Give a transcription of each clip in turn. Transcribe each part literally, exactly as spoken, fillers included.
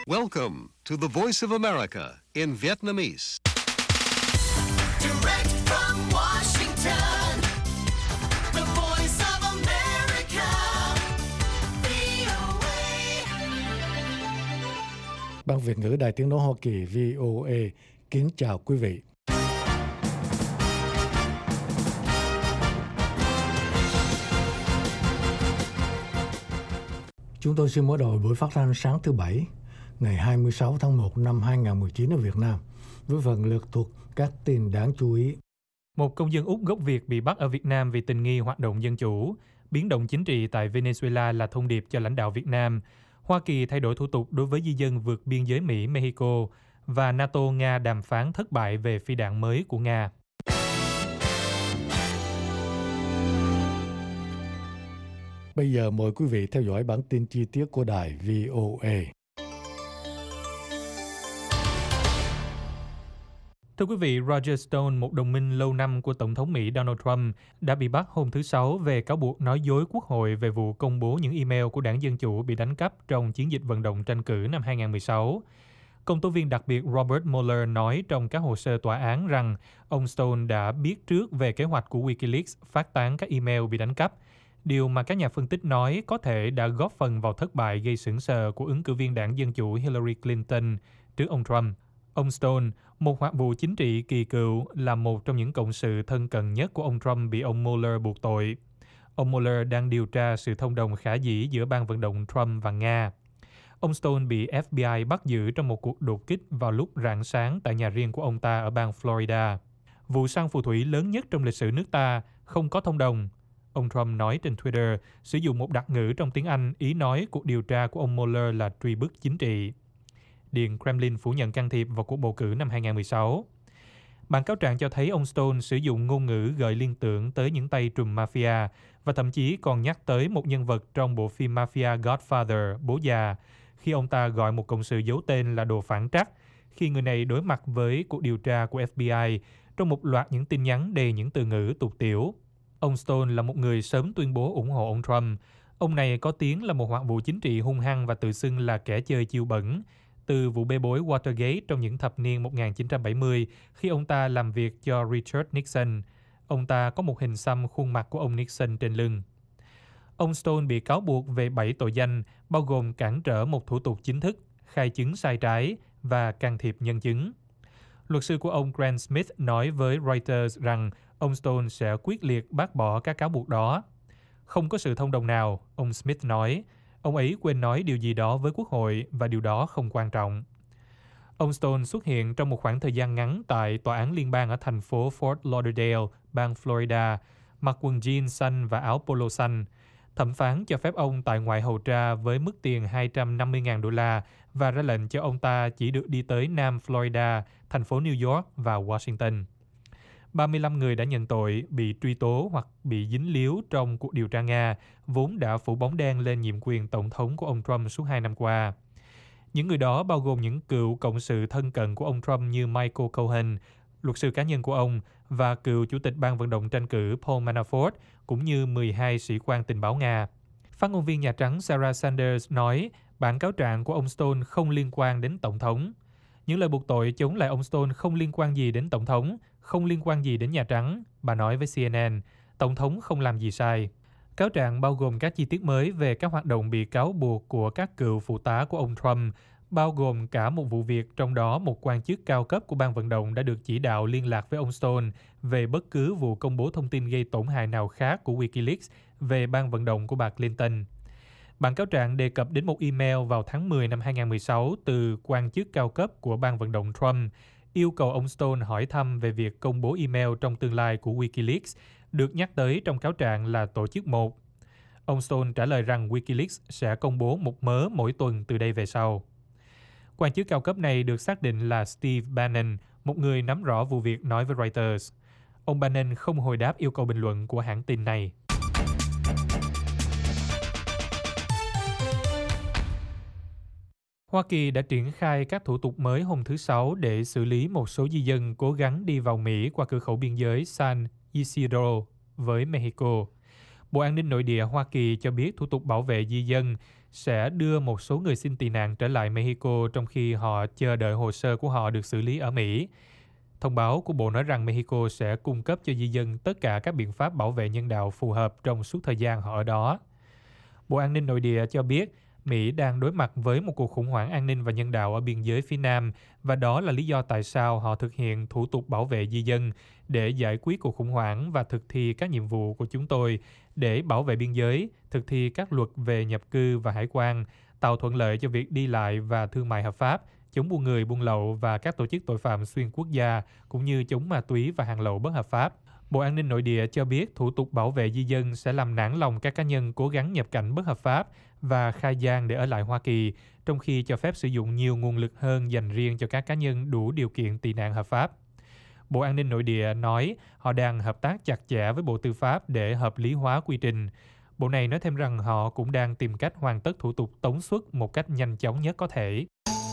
Welcome to the Voice of America in Vietnamese. Direct from Washington, the Voice of America, vê o a. Ban Việt ngữ Đài Tiếng nói Hoa Kỳ vê o a kính chào quý vị. Chúng tôi xin mở đầu buổi phát thanh sáng thứ Bảy, ngày hai mươi sáu tháng một năm hai nghìn không trăm mười chín ở Việt Nam, với phần lược thuộc các tin đáng chú ý. Một công dân Úc gốc Việt bị bắt ở Việt Nam vì tình nghi hoạt động dân chủ. Biến động chính trị tại Venezuela là thông điệp cho lãnh đạo Việt Nam. Hoa Kỳ thay đổi thủ tục đối với di dân vượt biên giới Mỹ-Mexico. Và NATO-Nga đàm phán thất bại về phi đạn mới của Nga. Bây giờ mời quý vị theo dõi bản tin chi tiết của đài vê o a. Thưa quý vị, Roger Stone, một đồng minh lâu năm của Tổng thống Mỹ Donald Trump, đã bị bắt hôm thứ Sáu về cáo buộc nói dối Quốc hội về vụ công bố những email của đảng Dân Chủ bị đánh cắp trong chiến dịch vận động tranh cử năm hai nghìn không trăm mười sáu. Công tố viên đặc biệt Robert Mueller nói trong các hồ sơ tòa án rằng ông Stone đã biết trước về kế hoạch của Wikileaks phát tán các email bị đánh cắp, điều mà các nhà phân tích nói có thể đã góp phần vào thất bại gây sững sờ của ứng cử viên đảng Dân Chủ Hillary Clinton trước ông Trump. Ông Stone, một hoạt vụ chính trị kỳ cựu, là một trong những cộng sự thân cận nhất của ông Trump bị ông Mueller buộc tội. Ông Mueller đang điều tra sự thông đồng khả dĩ giữa ban vận động Trump và Nga. Ông Stone bị ép bê i bắt giữ trong một cuộc đột kích vào lúc rạng sáng tại nhà riêng của ông ta ở bang Florida. Vụ săn phù thủy lớn nhất trong lịch sử nước ta, không có thông đồng. Ông Trump nói trên Twitter, sử dụng một đặc ngữ trong tiếng Anh, ý nói cuộc điều tra của ông Mueller là truy bức chính trị. Điện Kremlin phủ nhận can thiệp vào cuộc bầu cử năm hai nghìn không trăm mười sáu. Bản cáo trạng cho thấy ông Stone sử dụng ngôn ngữ gợi liên tưởng tới những tay trùm mafia và thậm chí còn nhắc tới một nhân vật trong bộ phim Mafia Godfather, Bố Già, khi ông ta gọi một cộng sự giấu tên là đồ phản trắc, khi người này đối mặt với cuộc điều tra của ép bê i trong một loạt những tin nhắn đầy những từ ngữ tục tiểu. Ông Stone là một người sớm tuyên bố ủng hộ ông Trump. Ông này có tiếng là một hoạt vụ chính trị hung hăng và tự xưng là kẻ chơi chiêu bẩn, từ vụ bê bối Watergate trong những thập niên một nghìn chín trăm bảy mươi khi ông ta làm việc cho Richard Nixon. Ông ta có một hình xăm khuôn mặt của ông Nixon trên lưng. Ông Stone bị cáo buộc về bảy tội danh, bao gồm cản trở một thủ tục chính thức, khai chứng sai trái và can thiệp nhân chứng. Luật sư của ông Grant Smith nói với Reuters rằng ông Stone sẽ quyết liệt bác bỏ các cáo buộc đó. Không có sự thông đồng nào, ông Smith nói. Ông ấy quên nói điều gì đó với Quốc hội và điều đó không quan trọng. Ông Stone xuất hiện trong một khoảng thời gian ngắn tại tòa án liên bang ở thành phố Fort Lauderdale, bang Florida, mặc quần jean xanh và áo polo xanh. Thẩm phán cho phép ông tại ngoại hầu tra với mức tiền hai trăm năm mươi nghìn đô la và ra lệnh cho ông ta chỉ được đi tới Nam Florida, thành phố New York và Washington. ba mươi lăm người đã nhận tội, bị truy tố hoặc bị dính líu trong cuộc điều tra Nga, vốn đã phủ bóng đen lên nhiệm quyền tổng thống của ông Trump suốt hai năm qua. Những người đó bao gồm những cựu cộng sự thân cận của ông Trump như Michael Cohen, luật sư cá nhân của ông, và cựu chủ tịch ban vận động tranh cử Paul Manafort, cũng như mười hai sĩ quan tình báo Nga. Phát ngôn viên Nhà Trắng Sarah Sanders nói bản cáo trạng của ông Stone không liên quan đến tổng thống. Những lời buộc tội chống lại ông Stone không liên quan gì đến tổng thống, không liên quan gì đến Nhà Trắng, bà nói với xê en en. Tổng thống không làm gì sai. Cáo trạng bao gồm các chi tiết mới về các hoạt động bị cáo buộc của các cựu phụ tá của ông Trump, bao gồm cả một vụ việc trong đó một quan chức cao cấp của ban vận động đã được chỉ đạo liên lạc với ông Stone về bất cứ vụ công bố thông tin gây tổn hại nào khác của Wikileaks về ban vận động của bà Clinton. Bản cáo trạng đề cập đến một email vào tháng mười năm hai nghìn không trăm mười sáu từ quan chức cao cấp của ban vận động Trump, yêu cầu ông Stone hỏi thăm về việc công bố email trong tương lai của Wikileaks, được nhắc tới trong cáo trạng là tổ chức một. Ông Stone trả lời rằng Wikileaks sẽ công bố một mớ mỗi tuần từ đây về sau. Quan chức cao cấp này được xác định là Steve Bannon, một người nắm rõ vụ việc, nói với Reuters. Ông Bannon không hồi đáp yêu cầu bình luận của hãng tin này. Hoa Kỳ đã triển khai các thủ tục mới hôm thứ Sáu để xử lý một số di dân cố gắng đi vào Mỹ qua cửa khẩu biên giới San Isidro với Mexico. Bộ An ninh Nội địa Hoa Kỳ cho biết thủ tục bảo vệ di dân sẽ đưa một số người xin tị nạn trở lại Mexico trong khi họ chờ đợi hồ sơ của họ được xử lý ở Mỹ. Thông báo của Bộ nói rằng Mexico sẽ cung cấp cho di dân tất cả các biện pháp bảo vệ nhân đạo phù hợp trong suốt thời gian họ ở đó. Bộ An ninh Nội địa cho biết Mỹ đang đối mặt với một cuộc khủng hoảng an ninh và nhân đạo ở biên giới phía Nam, và đó là lý do tại sao họ thực hiện thủ tục bảo vệ di dân để giải quyết cuộc khủng hoảng và thực thi các nhiệm vụ của chúng tôi để bảo vệ biên giới, thực thi các luật về nhập cư và hải quan, tạo thuận lợi cho việc đi lại và thương mại hợp pháp, chống buôn người, buôn lậu và các tổ chức tội phạm xuyên quốc gia, cũng như chống ma túy và hàng lậu bất hợp pháp. Bộ An ninh Nội địa cho biết thủ tục bảo vệ di dân sẽ làm nản lòng các cá nhân cố gắng nhập cảnh bất hợp pháp và khai gian để ở lại Hoa Kỳ, trong khi cho phép sử dụng nhiều nguồn lực hơn dành riêng cho các cá nhân đủ điều kiện tị nạn hợp pháp. Bộ An ninh Nội địa nói họ đang hợp tác chặt chẽ với Bộ Tư pháp để hợp lý hóa quy trình. Bộ này nói thêm rằng họ cũng đang tìm cách hoàn tất thủ tục tống xuất một cách nhanh chóng nhất có thể.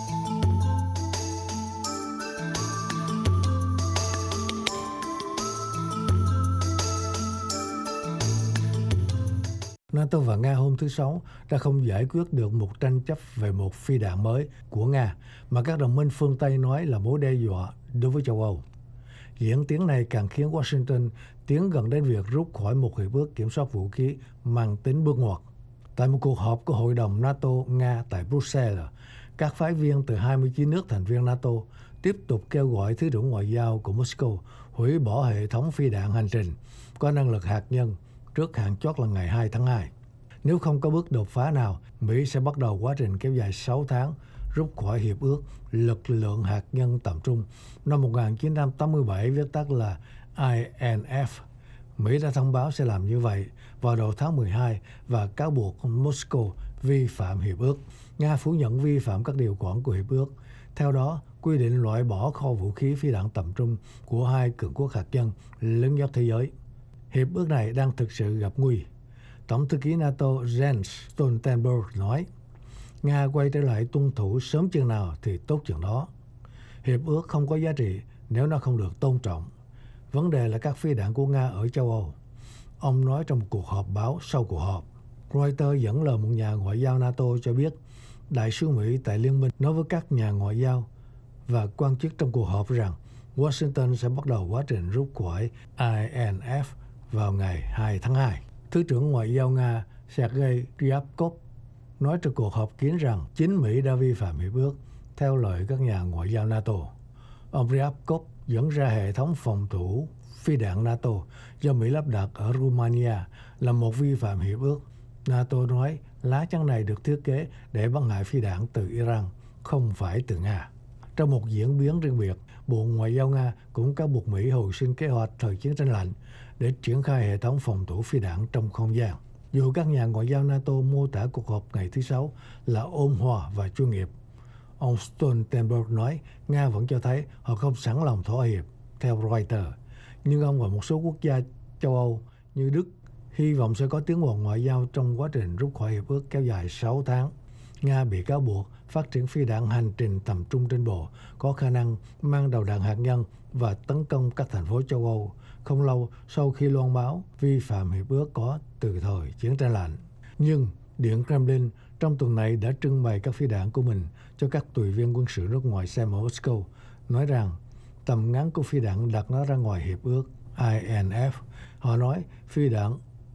NATO và Nga hôm thứ Sáu đã không giải quyết được một tranh chấp về một phi đạn mới của Nga mà các đồng minh phương Tây nói là mối đe dọa đối với châu Âu. Diễn tiến này càng khiến Washington tiến gần đến việc rút khỏi một hiệp ước kiểm soát vũ khí mang tính bước ngoặt. Tại một cuộc họp của Hội đồng NATO-Nga tại Bruxelles, các phái viên từ hai mươi chín nước thành viên NATO tiếp tục kêu gọi Thứ trưởng Ngoại giao của Moscow hủy bỏ hệ thống phi đạn hành trình có năng lực hạt nhân trước hạn chót là ngày hai tháng hai. Nếu không có bước đột phá nào, Mỹ sẽ bắt đầu quá trình kéo dài sáu tháng rút khỏi Hiệp ước Lực lượng Hạt nhân Tầm trung năm một nghìn chín trăm tám mươi bảy, viết tắt là I N F. Mỹ đã thông báo sẽ làm như vậy vào đầu tháng mười hai và cáo buộc Moscow vi phạm Hiệp ước. Nga phủ nhận vi phạm các điều khoản của Hiệp ước. Theo đó, quy định loại bỏ kho vũ khí phi đạn tầm trung của hai cường quốc hạt nhân lớn nhất thế giới. Hiệp ước này đang thực sự gặp nguy. Tổng thư ký NATO Jens Stoltenberg nói, Nga quay trở lại tuân thủ sớm chừng nào thì tốt chừng đó. Hiệp ước không có giá trị nếu nó không được tôn trọng. Vấn đề là các phi đạn của Nga ở châu Âu. Ông nói trong một cuộc họp báo sau cuộc họp. Reuters dẫn lời một nhà ngoại giao NATO cho biết, đại sứ Mỹ tại Liên minh nói với các nhà ngoại giao và quan chức trong cuộc họp rằng Washington sẽ bắt đầu quá trình rút khỏi I N F vào ngày hai tháng hai. Thứ trưởng Ngoại giao Nga Sergei Ryabkov nói trong cuộc họp kín rằng chính Mỹ đã vi phạm hiệp ước, theo lời các nhà ngoại giao NATO. Ông Ryabkov dẫn ra hệ thống phòng thủ phi đạn NATO do Mỹ lắp đặt ở Romania là một vi phạm hiệp ước. NATO nói lá chắn này được thiết kế để bắn hạ phi đạn từ Iran, không phải từ Nga. Trong một diễn biến riêng biệt, Bộ Ngoại giao Nga cũng cáo buộc Mỹ hồi sinh kế hoạch thời chiến tranh lạnh để triển khai hệ thống phòng thủ phi đạn trong không gian. Dù các nhà ngoại giao NATO mô tả cuộc họp ngày thứ Sáu là ôn hòa và chuyên nghiệp, ông Stoltenberg nói Nga vẫn cho thấy họ không sẵn lòng thỏa hiệp, theo Reuters. Nhưng ông và một số quốc gia châu Âu như Đức hy vọng sẽ có tiến bộ ngoại giao trong quá trình rút khỏi hiệp ước kéo dài sáu tháng. Nga bị cáo buộc phát triển phi đạn hành trình tầm trung trên bộ có khả năng mang đầu đạn hạt nhân và tấn công các thành phố châu Âu không lâu sau khi loan báo vi phạm hiệp ước có từ thời chiến tranh lạnh. Nhưng Điện Kremlin trong tuần này đã trưng bày các phi đạn của mình cho các tùy viên quân sự nước ngoài xem ở Moscow, nói rằng tầm ngắn của phi đạn đặt nó ra ngoài hiệp ước I N F. Họ nói phi đạn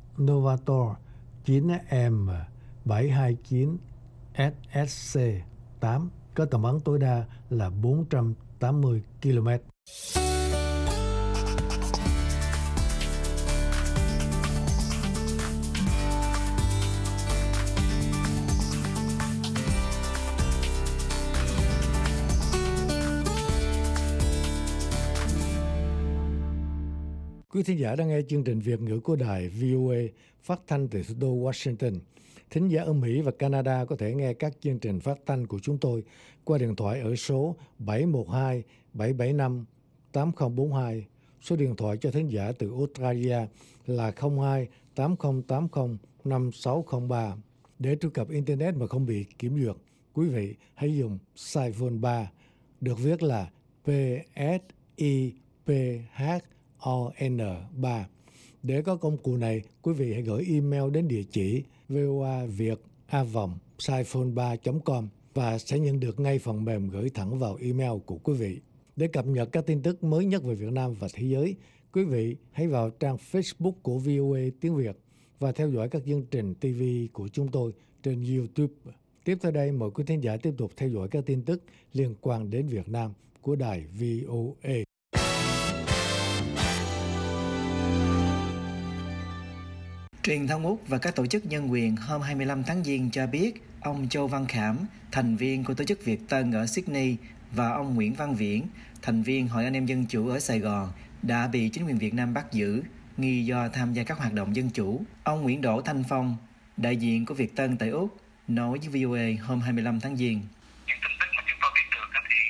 Novator chín M bảy hai chín S S C tám có tầm bắn tối đa là bốn trăm tám mươi ki lô mét. Quý thính giả đang nghe chương trình Việt ngữ của đài V O A phát thanh từ thủ đô Washington. Thính giả ở Mỹ và Canada có thể nghe các chương trình phát thanh của chúng tôi qua điện thoại ở số bảy một hai bảy bảy năm tám không bốn hai. Số điện thoại cho thính giả từ Australia là không hai tám không tám không năm sáu không ba. Để truy cập Internet mà không bị kiểm duyệt, quý vị hãy dùng Siphone ba, được viết là P S I P H O N ba. Để có công cụ này, quý vị hãy gửi email đến địa chỉ voaviet a vòng saiphone ba chấm com và sẽ nhận được ngay phần mềm gửi thẳng vào email của quý vị. Để cập nhật các tin tức mới nhất về Việt Nam và thế giới, quý vị hãy vào trang Facebook của vê o a Tiếng Việt và theo dõi các chương trình ti vi của chúng tôi trên YouTube. Tiếp theo đây, mời quý thính giả tiếp tục theo dõi các tin tức liên quan đến Việt Nam của đài vê o a. Truyền thông Úc và các tổ chức nhân quyền hôm hai mươi lăm tháng Giêng cho biết ông Châu Văn Khảm, thành viên của tổ chức Việt Tân ở Sydney, và ông Nguyễn Văn Viễn, thành viên Hội Anh em Dân Chủ ở Sài Gòn, đã bị chính quyền Việt Nam bắt giữ, nghi do tham gia các hoạt động dân chủ. Ông Nguyễn Đỗ Thanh Phong, đại diện của Việt Tân tại Úc, nói với vê o a hôm hai mươi lăm tháng Giêng. Những tin tức mà chúng tôi biết được thì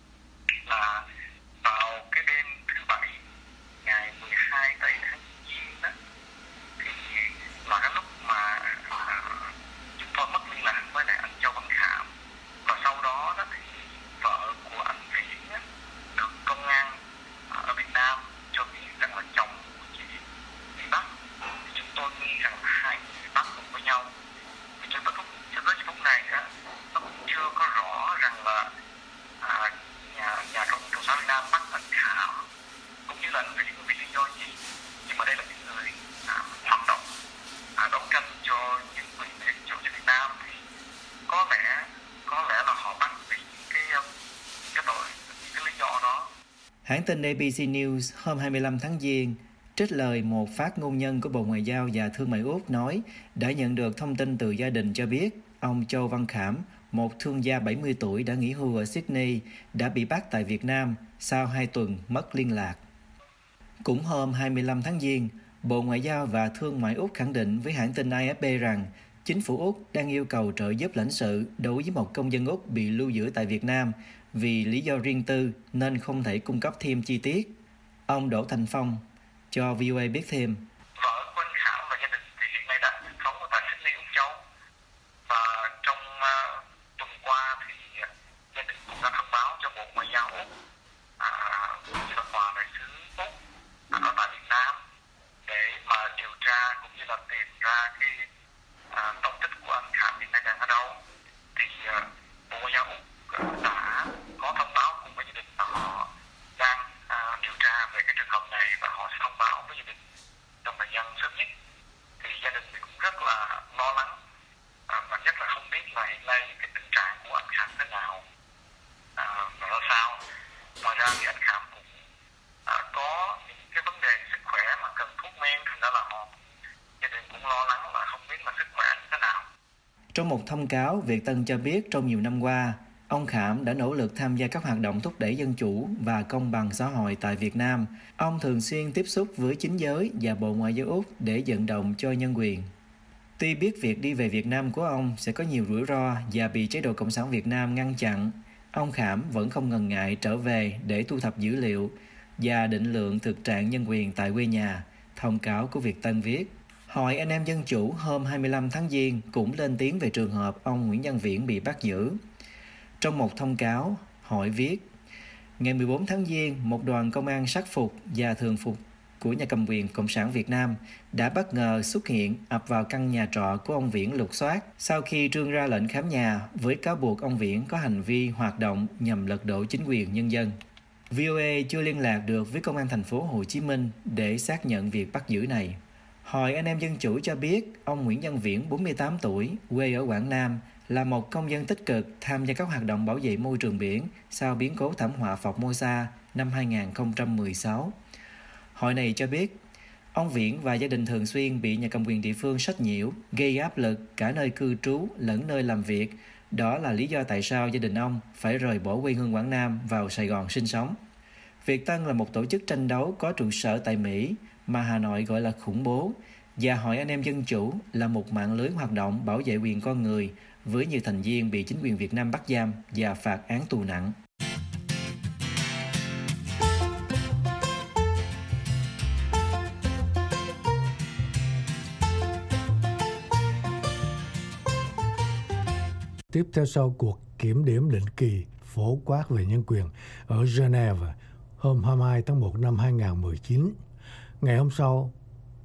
là vào cái đêm thứ Bảy, ngày mười hai tây tháng Giêng đó, thì là cái lúc mà uh, chúng tôi mất liên lạc với lại anh Châu Văn Khảm, và sau đó đó thì vợ của anh Viễn á, được công an ở Việt Nam cho biết rằng là chồng của chị bị bắt. Thì chúng tôi nghi rằng là hai người bị bắt cùng với nhau. Thì cho tới phút cho tới phút này á, nó cũng chưa có rõ rằng là à, nhà nhà cộng cộng sản Việt Nam bắt anh Khảm cũng như là anh Viễn vì lý do gì. Nhưng mà đây là những người à, hoạt động à, đấu tranh cho những quyền dân chủ cho Việt Nam, thì có lẽ có lẽ là họ bắt vì những cái cái tội, những cái lý do đó. Hãng tin a bê xê News hôm hai mươi lăm tháng Giêng trích lời một phát ngôn nhân của Bộ Ngoại giao và Thương mại Úc nói đã nhận được thông tin từ gia đình cho biết ông Châu Văn Khảm, một thương gia bảy mươi tuổi đã nghỉ hưu ở Sydney, đã bị bắt tại Việt Nam sau hai tuần mất liên lạc. Cũng hôm hai mươi lăm tháng Giêng, Bộ Ngoại giao và Thương mại Úc khẳng định với hãng tin a ép pê rằng chính phủ Úc đang yêu cầu trợ giúp lãnh sự đối với một công dân Úc bị lưu giữ tại Việt Nam vì lý do riêng tư nên không thể cung cấp thêm chi tiết. Ông Đỗ Thành Phong cho vê o a biết thêm. Vợ của anh Khảm và gia đình thì hiện nay đang sống ở tại Sydney, Úc Châu. Và trong uh, tuần qua thì uh, gia đình cũng đã thông báo cho Bộ Ngoại giao Úc à, cũng như là Tòa đại sứ Úc à, ở tại Việt Nam để mà điều tra cũng như là tìm ra cái à, tung tích của anh Khảm hiện nay đang ở đâu. Thì uh, Bộ Ngoại giao Úc uh, đã có thông báo cùng với gia đình là họ đang à, điều tra về cái trường hợp này và họ sẽ thông báo với gia đình trong thời gian sớm nhất. Thì gia đình thì cũng rất là lo lắng à, và nhất là không biết là hiện nay cái tình trạng của anh Khảm thế nào à, và ra sao. Ngoài ra thì anh Khảm cũng à, có những cái vấn đề sức khỏe mà cần thuốc men, thành ra là họ gia đình cũng lo lắng là không biết là sức khỏe như thế nào. Trong một thông cáo, Việt Tân cho biết trong nhiều năm qua, ông Khảm đã nỗ lực tham gia các hoạt động thúc đẩy dân chủ và công bằng xã hội tại Việt Nam. Ông thường xuyên tiếp xúc với chính giới và Bộ Ngoại giao Úc để vận động cho nhân quyền. Tuy biết việc đi về Việt Nam của ông sẽ có nhiều rủi ro và bị chế độ Cộng sản Việt Nam ngăn chặn, ông Khảm vẫn không ngần ngại trở về để thu thập dữ liệu và định lượng thực trạng nhân quyền tại quê nhà, thông cáo của Việt Tân viết. Hội Anh em Dân Chủ hôm hai mươi lăm tháng Giêng cũng lên tiếng về trường hợp ông Nguyễn Văn Viễn bị bắt giữ. Trong một thông cáo, hội viết, ngày mười bốn tháng Giêng, một đoàn công an sắc phục và thường phục của nhà cầm quyền Cộng sản Việt Nam đã bất ngờ xuất hiện ập vào căn nhà trọ của ông Viễn lục soát sau khi trương ra lệnh khám nhà với cáo buộc ông Viễn có hành vi hoạt động nhằm lật đổ chính quyền nhân dân. vê o a chưa liên lạc được với Công an thành phố Hồ Chí Minh để xác nhận việc bắt giữ này. Hội Anh em Dân Chủ cho biết ông Nguyễn Văn Viễn, bốn mươi tám tuổi, quê ở Quảng Nam, là một công dân tích cực tham gia các hoạt động bảo vệ môi trường biển sau biến cố thảm họa Formosa năm hai không một sáu. Hội này cho biết, ông Viễn và gia đình thường xuyên bị nhà cầm quyền địa phương sách nhiễu, gây áp lực cả nơi cư trú lẫn nơi làm việc. Đó là lý do tại sao gia đình ông phải rời bỏ quê hương Quảng Nam vào Sài Gòn sinh sống. Việt Tân là một tổ chức tranh đấu có trụ sở tại Mỹ mà Hà Nội gọi là khủng bố, và Hội Anh em Dân Chủ là một mạng lưới hoạt động bảo vệ quyền con người với nhiều thành viên bị chính quyền Việt Nam bắt giam và phạt án tù nặng. Tiếp theo sau cuộc kiểm điểm định kỳ phổ quát về nhân quyền ở Geneva hôm hai mươi hai tháng một năm hai nghìn không trăm mười chín. Ngày hôm sau,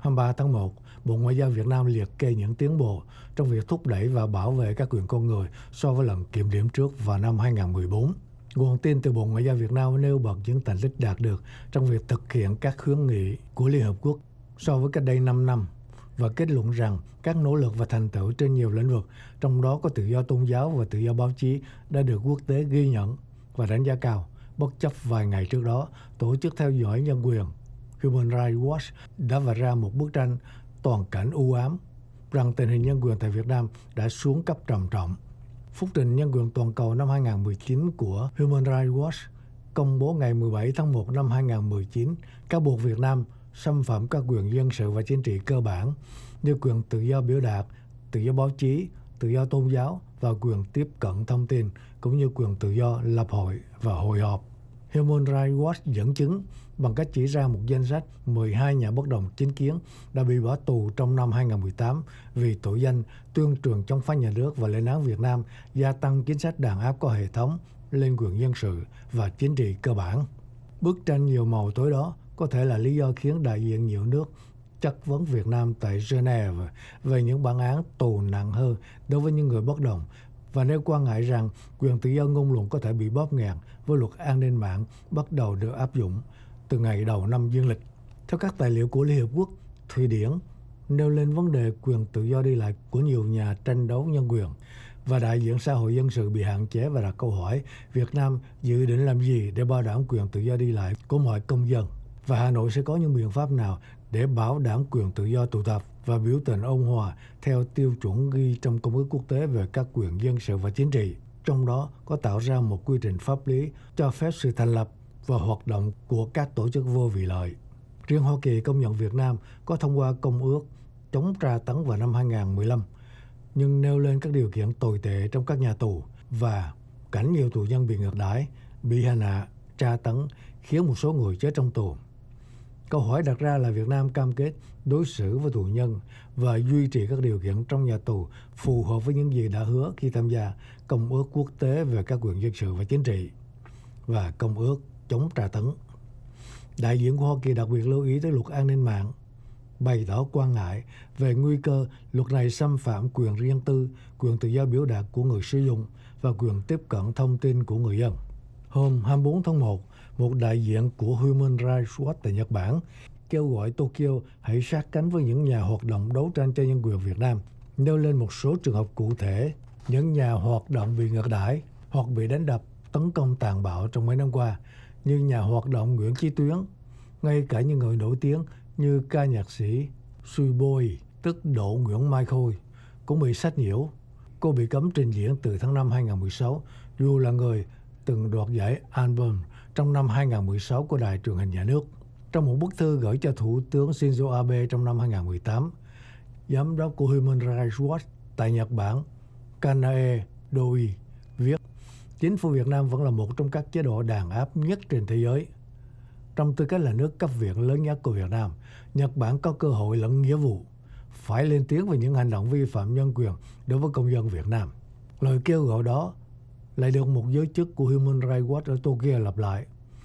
hai mươi ba tháng một, Bộ Ngoại giao Việt Nam liệt kê những tiến bộ trong việc thúc đẩy và bảo vệ các quyền con người so với lần kiểm điểm trước vào năm hai không một bốn. Nguồn tin từ Bộ Ngoại giao Việt Nam nêu bật những thành tích đạt được trong việc thực hiện các khuyến nghị của Liên Hợp Quốc so với cách đây năm năm và kết luận rằng các nỗ lực và thành tựu trên nhiều lĩnh vực, trong đó có tự do tôn giáo và tự do báo chí, đã được quốc tế ghi nhận và đánh giá cao. Bất chấp vài ngày trước đó, Tổ chức theo dõi nhân quyền Human Rights Watch đã vạch ra một bức tranh toàn cảnh u ám rằng tình hình nhân quyền tại Việt Nam đã xuống cấp trầm trọng. Phúc trình nhân quyền toàn cầu năm hai không một chín của Human Rights Watch công bố ngày mười bảy tháng một năm hai không một chín cáo buộc Việt Nam xâm phạm các quyền dân sự và chính trị cơ bản như quyền tự do biểu đạt, tự do báo chí, tự do tôn giáo và quyền tiếp cận thông tin, cũng như quyền tự do lập hội và hội họp. Human Rights Watch dẫn chứng bằng cách chỉ ra một danh sách mười hai nhà bất đồng chính kiến đã bị bỏ tù trong năm hai không một tám vì tội danh tuyên truyền chống phá nhà nước và lên án Việt Nam gia tăng chính sách đàn áp có hệ thống lên quyền dân sự và chính trị cơ bản. Bức tranh nhiều màu tối đó có thể là lý do khiến đại diện nhiều nước chất vấn Việt Nam tại Geneva về những bản án tù nặng hơn đối với những người bất đồng và nêu quan ngại rằng quyền tự do ngôn luận có thể bị bóp nghẹt với luật an ninh mạng bắt đầu được áp dụng từ ngày đầu năm dương lịch. Theo các tài liệu của Liên Hợp Quốc, Thụy Điển nêu lên vấn đề quyền tự do đi lại của nhiều nhà tranh đấu nhân quyền và đại diện xã hội dân sự bị hạn chế và đặt câu hỏi Việt Nam dự định làm gì để bảo đảm quyền tự do đi lại của mọi công dân và Hà Nội sẽ có những biện pháp nào để bảo đảm quyền tự do tụ tập và biểu tình ôn hòa theo tiêu chuẩn ghi trong Công ước Quốc tế về các quyền dân sự và chính trị, trong đó có tạo ra một quy trình pháp lý cho phép sự thành lập và hoạt động của các tổ chức vô vị lợi. Riêng Hoa Kỳ công nhận Việt Nam có thông qua Công ước chống tra tấn vào năm hai không một lăm, nhưng nêu lên các điều kiện tồi tệ trong các nhà tù và cảnh nhiều tù nhân bị ngược đãi, bị hành hạ, tra tấn khiến một số người chết trong tù. Câu hỏi đặt ra là Việt Nam cam kết đối xử với tù nhân và duy trì các điều kiện trong nhà tù phù hợp với những gì đã hứa khi tham gia Công ước Quốc tế về các quyền dân sự và chính trị và Công ước chống tra tấn. Đại diện của Hoa Kỳ đặc biệt lưu ý tới luật an ninh mạng, bày tỏ quan ngại về nguy cơ luật này xâm phạm quyền riêng tư, quyền tự do biểu đạt của người sử dụng và quyền tiếp cận thông tin của người dân. Hôm hai mươi bốn tháng một, một đại diện của Human Rights Watch tại Nhật Bản kêu gọi Tokyo hãy sát cánh với những nhà hoạt động đấu tranh cho nhân quyền Việt Nam, nêu lên một số trường hợp cụ thể những nhà hoạt động bị ngược đãi hoặc bị đánh đập, tấn công tàn bạo trong mấy năm qua, như nhà hoạt động Nguyễn Chí Tuyến, ngay cả những người nổi tiếng như ca nhạc sĩ Suiboi, tức Độ Nguyễn Mai Khôi, cũng bị sách nhiễu. Cô bị cấm trình diễn từ tháng năm hai không một sáu, dù là người từng đoạt giải album trong năm hai không một sáu của Đài Truyền hình Nhà nước. Trong một bức thư gửi cho Thủ tướng Shinzo Abe trong năm hai không một tám, giám đốc của Human Rights Watch tại Nhật Bản, Kanae Doi, viết chính phủ Việt Nam vẫn là một trong các chế độ đàn áp nhất trên thế giới. Trong tư cách là nước cấp viện lớn nhất của Việt Nam, Nhật Bản có cơ hội lẫn nghĩa vụ phải lên tiếng về những hành động vi phạm nhân quyền đối với công dân Việt Nam. Lời kêu gọi đó lại được một giới chức của Human Rights Watch ở Tokyo lặp lại.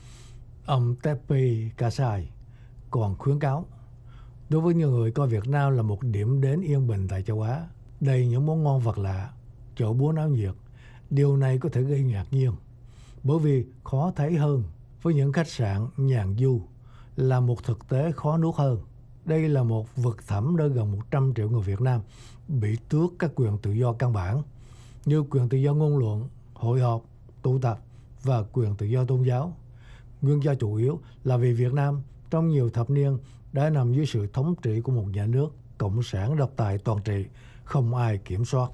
Ông Teppei Kasai còn khuyến cáo, đối với những người coi Việt Nam là một điểm đến yên bình tại châu Á, đầy những món ngon vật lạ, chỗ búa náo nhiệt, điều này có thể gây ngạc nhiên, bởi vì khó thấy hơn với những khách sạn nhàn du là một thực tế khó nuốt hơn. Đây là một vực thẳm nơi gần một trăm triệu người Việt Nam bị tước các quyền tự do căn bản, như quyền tự do ngôn luận, hội họp, tụ tập và quyền tự do tôn giáo. Nguyên do chủ yếu là vì Việt Nam trong nhiều thập niên đã nằm dưới sự thống trị của một nhà nước cộng sản độc tài toàn trị, không ai kiểm soát.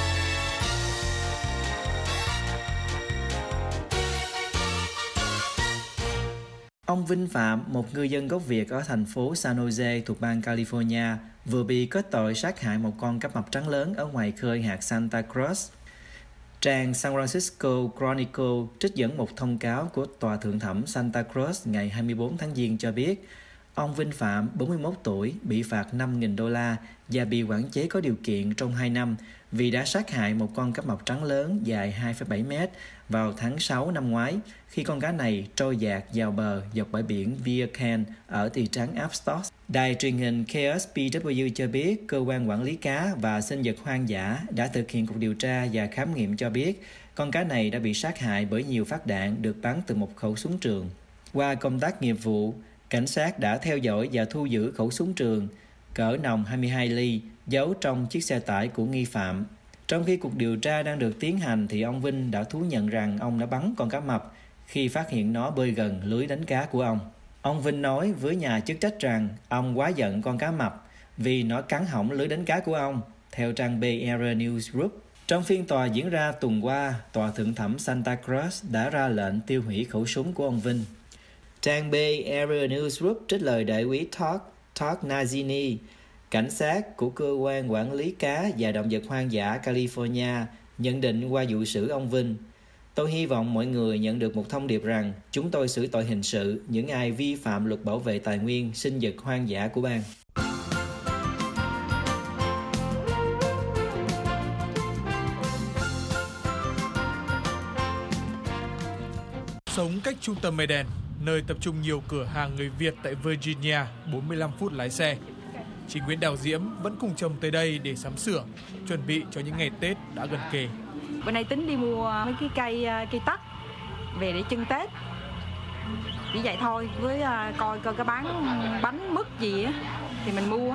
Ông Vinh Phạm, một ngư dân gốc Việt ở thành phố San Jose thuộc bang California, vừa bị kết tội sát hại một con cá mập trắng lớn ở ngoài khơi hạt Santa Cruz. Trang San Francisco Chronicle trích dẫn một thông cáo của Tòa Thượng thẩm Santa Cruz ngày hai mươi bốn tháng Giêng cho biết, ông Vinh Phạm, bốn mươi mốt tuổi, bị phạt năm nghìn đô la và bị quản chế có điều kiện trong hai năm vì đã sát hại một con cá mập trắng lớn dài hai phẩy bảy mét vào tháng sáu năm ngoái khi con cá này trôi dạt vào bờ dọc bãi biển Viacan ở thị trấn Aptos. Đài truyền hình K S B W cho biết cơ quan quản lý cá và sinh vật hoang dã đã thực hiện cuộc điều tra và khám nghiệm cho biết con cá này đã bị sát hại bởi nhiều phát đạn được bắn từ một khẩu súng trường. Qua công tác nghiệp vụ, cảnh sát đã theo dõi và thu giữ khẩu súng trường cỡ nòng hai mươi hai ly giấu trong chiếc xe tải của nghi phạm. Trong khi cuộc điều tra đang được tiến hành thì ông Vinh đã thú nhận rằng ông đã bắn con cá mập khi phát hiện nó bơi gần lưới đánh cá của ông. Ông Vinh nói với nhà chức trách rằng ông quá giận con cá mập vì nó cắn hỏng lưới đánh cá của ông, theo trang Bay Area News Group. Trong phiên tòa diễn ra tuần qua, Tòa Thượng thẩm Santa Cruz đã ra lệnh tiêu hủy khẩu súng của ông Vinh. Trang Bay Area News Group trích lời đại úy Todd, Todd Nazini, cảnh sát của cơ quan quản lý cá và động vật hoang dã California, nhận định qua vụ xử ông Vinh: "Tôi hy vọng mọi người nhận được một thông điệp rằng chúng tôi xử tội hình sự những ai vi phạm luật bảo vệ tài nguyên sinh vật hoang dã của bang." Sống cách trung tâm Eden, nơi tập trung nhiều cửa hàng người Việt tại Virginia, bốn mươi lăm phút lái xe. Chị Nguyễn Đào Diễm vẫn cùng chồng tới đây để sắm sửa, chuẩn bị cho những ngày Tết đã gần kề. Bữa nay tính đi mua mấy cái cây cây tắc về để trưng Tết. Chỉ vậy thôi, với coi coi cái bán bánh mứt gì á thì mình mua.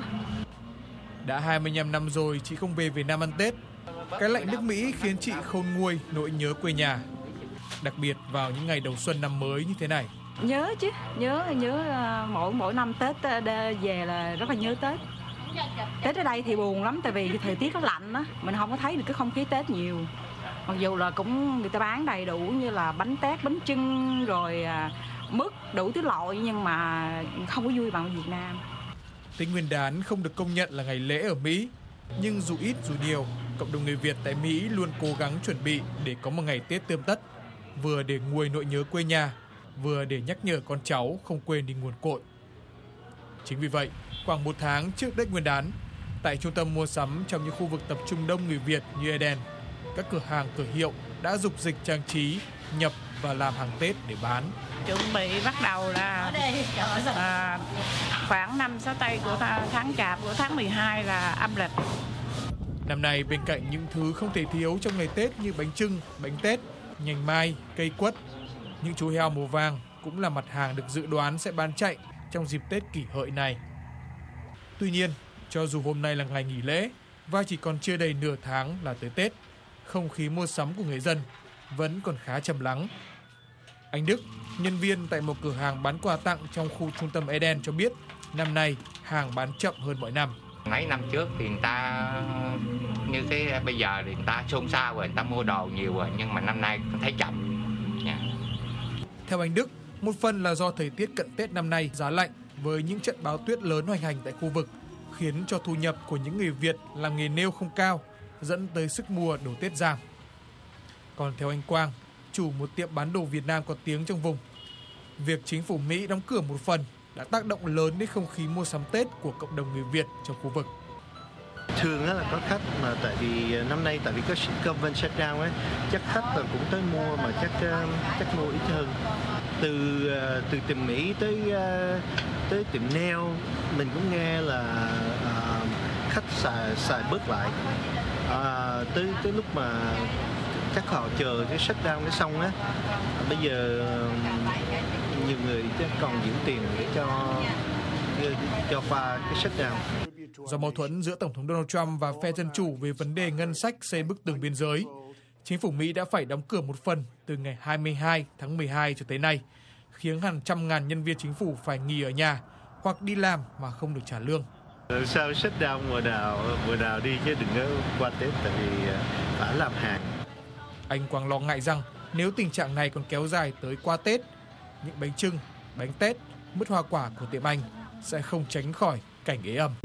Đã hai mươi lăm năm rồi chị không về Việt Nam ăn Tết. Cái lạnh nước Mỹ khiến chị khôn nguôi nỗi nhớ quê nhà, đặc biệt vào những ngày đầu xuân năm mới như thế này. Nhớ chứ, nhớ nhớ mỗi mỗi năm Tết về là rất là nhớ Tết. Tết ở đây thì buồn lắm tại vì thời tiết nó lạnh á, mình không có thấy được cái không khí Tết nhiều. Mặc dù là cũng người ta bán đầy đủ như là bánh tét, bánh chưng rồi mứt đủ thứ loại nhưng mà không có vui bằng Việt Nam. Tết Nguyên đán không được công nhận là ngày lễ ở Mỹ, nhưng dù ít dù nhiều, cộng đồng người Việt tại Mỹ luôn cố gắng chuẩn bị để có một ngày Tết tươm tất, vừa để nguôi nỗi nhớ quê nhà, vừa để nhắc nhở con cháu không quên đi nguồn cội. Chính vì vậy, khoảng một tháng trước Tết Nguyên đán, tại trung tâm mua sắm trong những khu vực tập trung đông người Việt như Eden, các cửa hàng cửa hiệu đã dục dịch trang trí, nhập và làm hàng Tết để bán. Chuẩn bị bắt đầu là à, khoảng năm sáu tây của tháng Chạp, của tháng mười hai là âm lịch. Năm nay bên cạnh những thứ không thể thiếu trong ngày Tết như bánh chưng, bánh tét, nhành mai, cây quất, những chú heo màu vàng cũng là mặt hàng được dự đoán sẽ bán chạy trong dịp Tết Kỷ Hợi này. Tuy nhiên, cho dù hôm nay là ngày nghỉ lễ và chỉ còn chưa đầy nửa tháng là tới Tết, không khí mua sắm của người dân vẫn còn khá trầm lắng. Anh Đức, nhân viên tại một cửa hàng bán quà tặng trong khu trung tâm Eden cho biết, năm nay hàng bán chậm hơn mọi năm. Mấy năm trước thì người ta như cái bây giờ thì người ta xôn xao rồi, người ta mua đồ nhiều rồi, nhưng mà năm nay thấy chậm. Yeah. Theo anh Đức, một phần là do thời tiết cận Tết năm nay giá lạnh với những trận bão tuyết lớn hoành hành tại khu vực, khiến cho thu nhập của những người Việt làm nghề nêu không cao, dẫn tới sức mua đồ Tết giảm. Còn theo anh Quang, chủ một tiệm bán đồ Việt Nam có tiếng trong vùng, việc chính phủ Mỹ đóng cửa một phần đã tác động lớn đến không khí mua sắm Tết của cộng đồng người Việt trong khu vực. Thường là có khách mà tại vì năm nay tại vì có government shutdown ấy, chắc khách là cũng tới mua mà chắc chắc mua ít hơn. Từ từ tiệm Mỹ tới tới tiệm nail mình cũng nghe là uh, khách xài xài bớt lại. Uh, tới tới lúc mà chắc họ chờ cái shutdown nó xong á, bây giờ uh, nhiều người chắc còn giữ tiền để cho cho pha cái shutdown. Do mâu thuẫn giữa Tổng thống Donald Trump và phe Dân Chủ về vấn đề ngân sách xây bức tường biên giới, chính phủ Mỹ đã phải đóng cửa một phần từ ngày hai mươi hai tháng mười hai cho tới nay, khiến hàng trăm ngàn nhân viên chính phủ phải nghỉ ở nhà hoặc đi làm mà không được trả lương. Sao shutdown mùa nào, mùa nào đi chứ đừng có qua Tết tại vì phải làm hàng. Anh Quang lo ngại rằng nếu tình trạng này còn kéo dài tới qua Tết, những bánh chưng, bánh tét, mứt hoa quả của tiệm anh sẽ không tránh khỏi cảnh ế ẩm.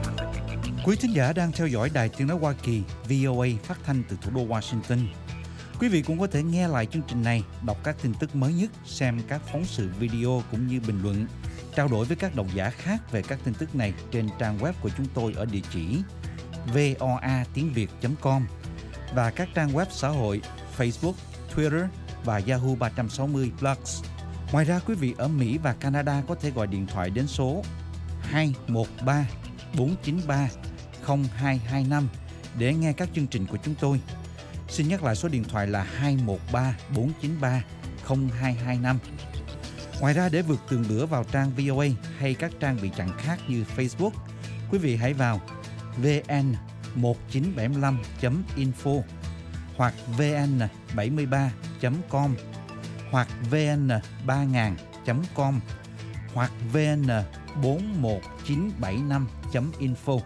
Quý thính giả đang theo dõi Đài Tiếng nói Hoa Kỳ V O A phát thanh từ thủ đô Washington. Quý vị cũng có thể nghe lại chương trình này, đọc các tin tức mới nhất, xem các phóng sự video cũng như bình luận, trao đổi với các độc giả khác về các tin tức này trên trang web của chúng tôi ở địa chỉ voa tiếng việt chấm com và các trang web xã hội Facebook, Twitter và Yahoo ba sáu không Plus. Ngoài ra, quý vị ở Mỹ và Canada có thể gọi điện thoại đến số hai một ba bốn chín ba không hai hai năm để nghe các chương trình của chúng tôi. Xin nhắc lại số điện thoại là hai một ba bốn chín ba không hai hai năm. Ngoài ra, để vượt tường lửa vào trang vê o a hay các trang bị chặn khác như Facebook, quý vị hãy vào vn một chín bảy năm chấm info hoặc vn bảy ba chấm com hoặc vn ba nghìn chấm com hoặc vn bốn một chín bảy năm chấm info.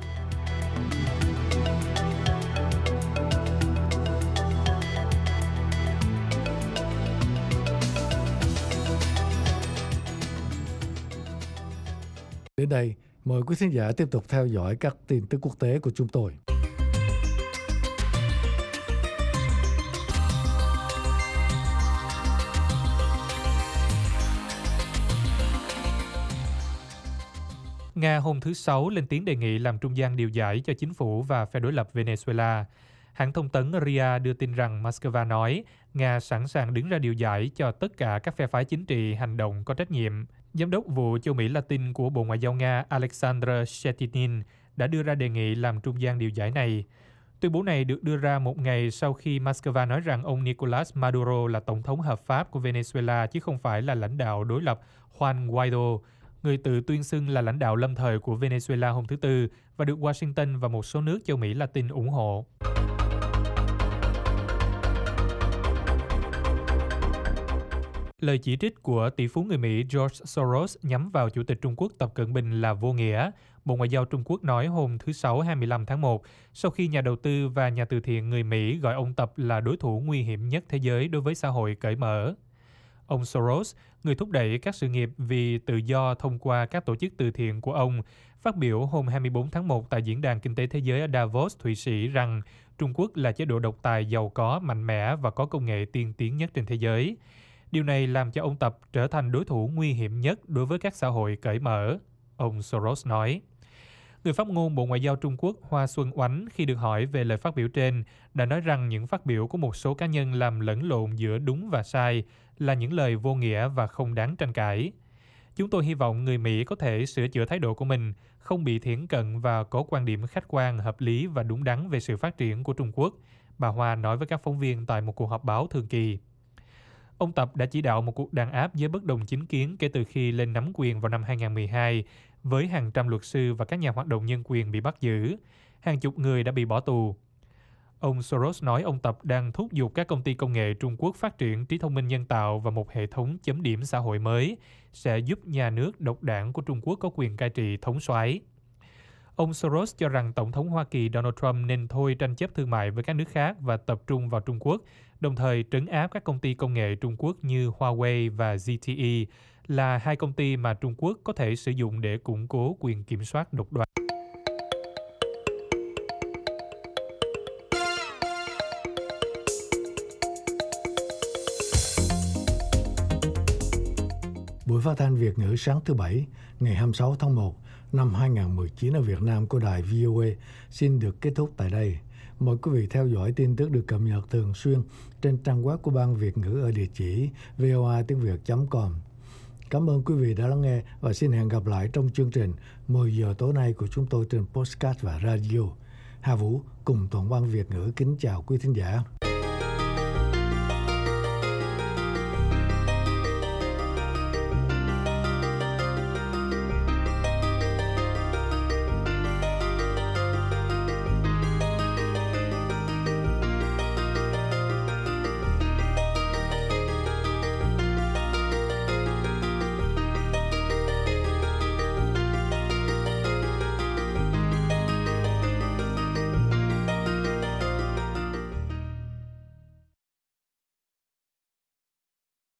Đến đây, mời quý thính giả tiếp tục theo dõi các tin tức quốc tế của chúng tôi. Nga hôm thứ Sáu lên tiếng đề nghị làm trung gian điều giải cho chính phủ và phe đối lập Venezuela. Hãng thông tấn rờ i a đưa tin rằng Moscow nói Nga sẵn sàng đứng ra điều giải cho tất cả các phe phái chính trị hành động có trách nhiệm. Giám đốc vụ châu Mỹ Latin của Bộ Ngoại giao Nga Alexander Shetinin đã đưa ra đề nghị làm trung gian điều giải này. Tuyên bố này được đưa ra một ngày sau khi Moscow nói rằng ông Nicolas Maduro là tổng thống hợp pháp của Venezuela chứ không phải là lãnh đạo đối lập Juan Guaido, người tự tuyên xưng là lãnh đạo lâm thời của Venezuela hôm thứ Tư và được Washington và một số nước châu Mỹ Latin ủng hộ. Lời chỉ trích của tỷ phú người Mỹ George Soros nhắm vào Chủ tịch Trung Quốc Tập Cận Bình là vô nghĩa, Bộ Ngoại giao Trung Quốc nói hôm thứ Sáu hai mươi lăm tháng một, sau khi nhà đầu tư và nhà từ thiện người Mỹ gọi ông Tập là đối thủ nguy hiểm nhất thế giới đối với xã hội cởi mở. Ông Soros, người thúc đẩy các sự nghiệp vì tự do thông qua các tổ chức từ thiện của ông, phát biểu hôm hai mươi bốn tháng một tại Diễn đàn Kinh tế Thế giới ở Davos, Thụy Sĩ rằng Trung Quốc là chế độ độc tài giàu có, mạnh mẽ và có công nghệ tiên tiến nhất trên thế giới. Điều này làm cho ông Tập trở thành đối thủ nguy hiểm nhất đối với các xã hội cởi mở, ông Soros nói. Người phát ngôn Bộ Ngoại giao Trung Quốc Hoa Xuân Oánh khi được hỏi về lời phát biểu trên đã nói rằng những phát biểu của một số cá nhân làm lẫn lộn giữa đúng và sai là những lời vô nghĩa và không đáng tranh cãi. Chúng tôi hy vọng người Mỹ có thể sửa chữa thái độ của mình, không bị thiển cận và có quan điểm khách quan, hợp lý và đúng đắn về sự phát triển của Trung Quốc, bà Hoa nói với các phóng viên tại một cuộc họp báo thường kỳ. Ông Tập đã chỉ đạo một cuộc đàn áp với bất đồng chính kiến kể từ khi lên nắm quyền vào năm hai nghìn không trăm mười hai, với hàng trăm luật sư và các nhà hoạt động nhân quyền bị bắt giữ. Hàng chục người đã bị bỏ tù. Ông Soros nói ông Tập đang thúc giục các công ty công nghệ Trung Quốc phát triển trí thông minh nhân tạo và một hệ thống chấm điểm xã hội mới sẽ giúp nhà nước độc đảng của Trung Quốc có quyền cai trị thống soái. Ông Soros cho rằng Tổng thống Hoa Kỳ Donald Trump nên thôi tranh chấp thương mại với các nước khác và tập trung vào Trung Quốc, đồng thời trấn áp các công ty công nghệ Trung Quốc như Huawei và Z T E, là hai công ty mà Trung Quốc có thể sử dụng để củng cố quyền kiểm soát độc đoán. Buổi phát thanh Việt ngữ sáng thứ Bảy, ngày hai mươi sáu tháng một năm hai nghìn không trăm mười chín ở Việt Nam của đài vê o a xin được kết thúc tại đây. Mời quý vị theo dõi tin tức được cập nhật thường xuyên trên trang web của Ban Việt ngữ ở địa chỉ voa tiếng việt chấm com. Cảm ơn quý vị đã lắng nghe và xin hẹn gặp lại trong chương trình mười giờ tối nay của chúng tôi trên podcast và radio. Hà Vũ cùng toàn ban Việt ngữ kính chào quý thính giả.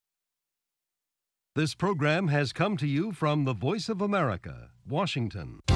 This program has come to you from the Voice of America, Washington.